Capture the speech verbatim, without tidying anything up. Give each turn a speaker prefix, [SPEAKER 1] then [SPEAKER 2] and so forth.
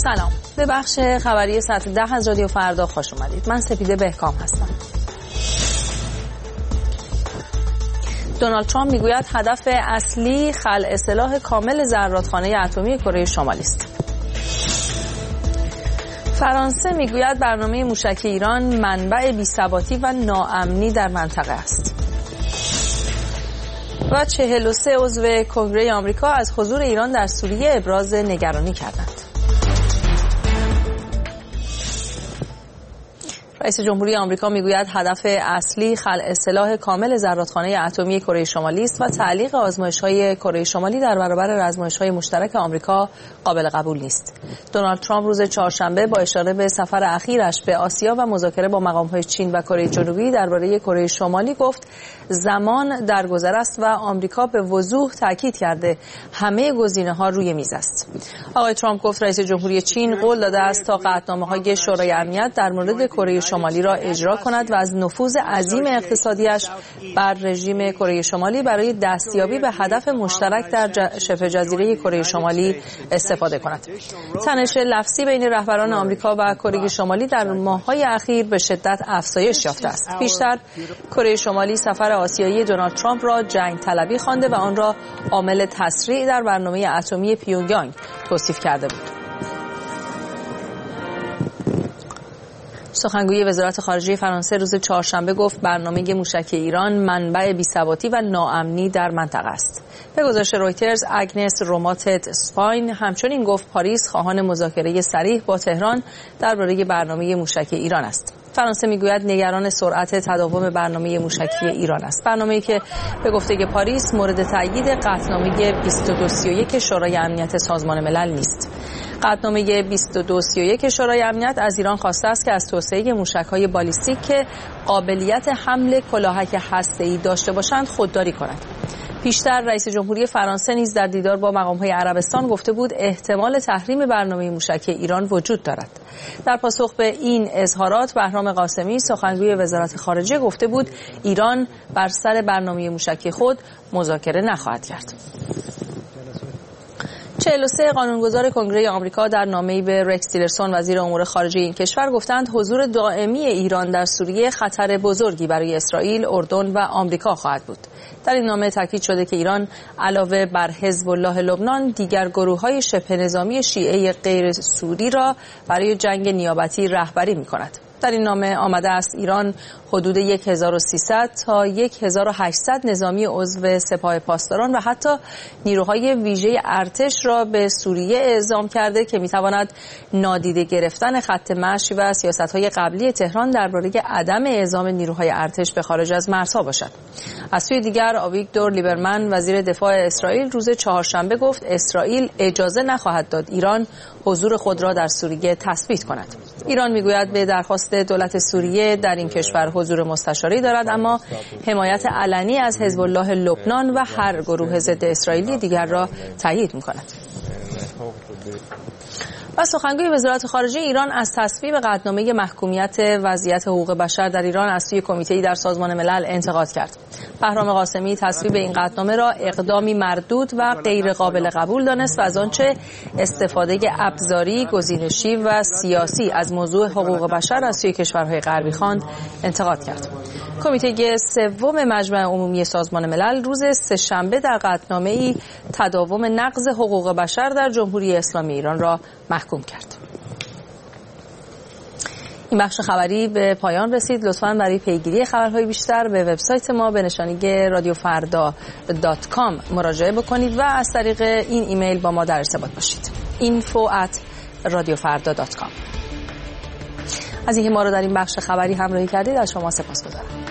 [SPEAKER 1] سلام، به بخش خبری ساعت ده از رادیو فردا خوش اومدید. من سپیده بهکام هستم. دونالد ترامپ میگوید هدف اصلی خلع سلاح کامل ذراتخانه اتمی کره شمالی است. فرانسه میگوید برنامه موشک ایران منبع بی‌ثباتی و ناامنی در منطقه است. و چهل و سه عضو کنگره آمریکا از حضور ایران در سوریه ابراز نگرانی کردند. رئیس جمهوری آمریکا میگوید هدف اصلی خلع سلاح کامل ذراتخانه اتمی کره شمالی است و تعلیق آزمایش‌های کره شمالی در برابر آزمایش‌های مشترک آمریکا قابل قبول نیست. دونالد ترامپ روز چهارشنبه با اشاره به سفر اخیرش به آسیا و مذاکره با مقام‌های چین و کره جنوبی درباره کره شمالی گفت زمان درگذر است و آمریکا به وضوح تاکید کرده همه گزینه‌ها روی میز است. آقای ترامپ گفت رئیس جمهوری چین قول داده است تا قطعنامه‌های شورای امنیت در مورد کره شمالی را اجرا کند و از نفوذ عظیم اقتصادیش بر رژیم کره شمالی برای دستیابی به هدف مشترک در شبه جزیره کره شمالی استفاده کند. تنش لفظی بین رهبران آمریکا و کره شمالی در ماه‌های اخیر به شدت افزایش یافته است. پیشتر کره شمالی سفر آسیایی دونالد ترامپ را جنگ طلبی خوانده و آن را عامل تسریع در برنامه اتمی پیونگیانگ توصیف کرده بود. سخنگوی وزارت خارجه فرانسه روز چهارشنبه گفت برنامه موشک ایران منبع بی‌ثباتی و ناامنی در منطقه است. به گزارش رویترز، اگنس روماتت اسپاین همچنین گفت پاریس خواهان مذاکره صریح با تهران درباره برنامه موشک ایران است. فرانسه میگوید نگران سرعت تداوم برنامه موشکی ایران است. برنامه‌ای که به گفته پاریس مورد تایید قطعنامه بیست و دو سی و یک شورای امنیت سازمان ملل نیست. قطعنامه بیست و دو سی و یک شورای امنیت از ایران خواسته است که از توسعه موشک‌های بالیستیک که قابلیت حمل کلاهک هسته‌ای داشته باشند خودداری کند. پیشتر رئیس جمهوری فرانسه نیز در دیدار با مقام‌های عربستان گفته بود احتمال تحریم برنامه موشک ایران وجود دارد. در پاسخ به این اظهارات بهرام قاسمی سخنگوی وزارت خارجه گفته بود ایران بر سر برنامه موشکی خود مذاکره نخواهد کرد. چهل و سه قانونگذار کنگره آمریکا در نامه‌ای به رکس تیلرسون وزیر امور خارجه این کشور گفتند حضور دائمی ایران در سوریه خطر بزرگی برای اسرائیل، اردن و آمریکا خواهد بود. در این نامه تاکید شده که ایران علاوه بر حزب الله لبنان دیگر گروه‌های شبه نظامی شیعه غیر سوری را برای جنگ نیابتی رهبری می‌کند. در این نامه آمده است ایران حدود هزار و سیصد تا هزار و هشتصد نظامی عضو سپاه پاسداران و حتی نیروهای ویژه ارتش را به سوریه اعزام کرده که میتواند نادیده گرفتن خط مشی و سیاست‌های قبلی تهران درباره عدم اعزام نیروهای ارتش به خارج از مرزها باشد. از سوی دیگر آویگدور لیبرمن وزیر دفاع اسرائیل روز چهارشنبه گفت اسرائیل اجازه نخواهد داد ایران حضور خود را در سوریه تثبیت کند. ایران میگوید به درخواست دولت سوریه در این کشور حضور مستشاری دارد اما حمایت علنی از حزب الله لبنان و هر گروه ضد اسرائیلی دیگر را تایید می‌کند. و سخنگوی وزارت خارجه ایران از تصویب قطعنامه محکومیت وضعیت حقوق بشر در ایران از سوی کمیته‌ای در سازمان ملل انتقاد کرد. بهرام قاسمی تصویب این قطعنامه را اقدامی مردود و غیر قابل قبول دانست و از آنچه استفاده ابزاری، گزینشی و سیاسی از موضوع حقوق بشر از سوی کشورهای غربی خواند انتقاد کرد. کمیته سوم مجمع عمومی سازمان ملل روز سه‌شنبه در قطعنامه‌ای تداوم نقض حقوق بشر در جمهوری اسلامی ایران را محکوم کرد. این بخش خبری به پایان رسید. لطفاً برای پیگیری خبرهای بیشتر به وبسایت ما به نشانی رادیو فردا دات کام مراجعه بکنید و از طریق این ایمیل با ما در ارتباط باشید. اینفو ات رادیو فردا دات کام. از اینکه ما را در این بخش خبری همراهی کردید از شما سپاسگزارم.